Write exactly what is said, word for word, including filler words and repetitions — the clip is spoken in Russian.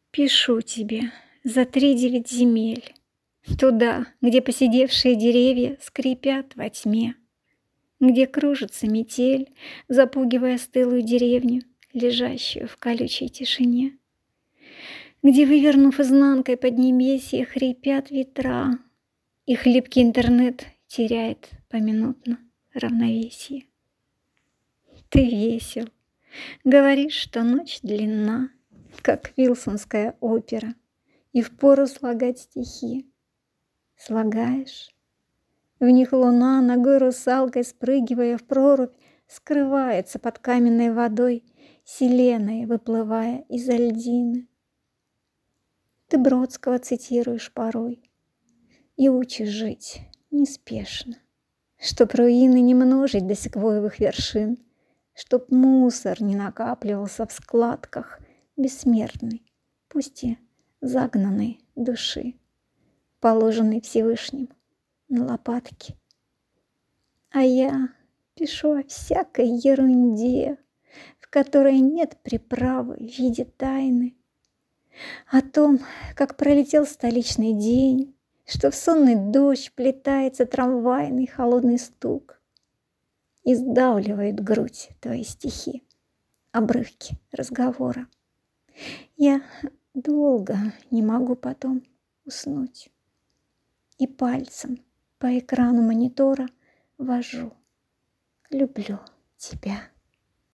Пишу тебе за три девять земель, туда, где поседевшие деревья скрипят во тьме, где кружится метель, запугивая стылую деревню, лежащую в колючей тишине, где, вывернув изнанкой поднебесье, хрипят ветра, и хлипкий интернет теряет поминутно равновесие. Ты весел, говоришь, что ночь длинна, как вилсонская опера, и впору слагать стихи. Слагаешь? В них луна, ногой русалкой спрыгивая в прорубь, скрывается под каменной водой, селеной выплывая из-за льдины. Ты Бродского цитируешь порой и учишь жить неспешно, чтоб руины не множить до секвоевых вершин, чтоб мусор не накапливался в складках бессмертной, пусть и загнанной души, положенной Всевышним на лопатки. А я пишу о всякой ерунде, в которой нет приправы в виде тайны, о том, как пролетел столичный день, что в сонный дождь плетается трамвайный холодный стук и сдавливает грудь твои стихи, обрывки разговора. Я долго не могу потом уснуть и пальцем по экрану монитора вожу. Люблю тебя.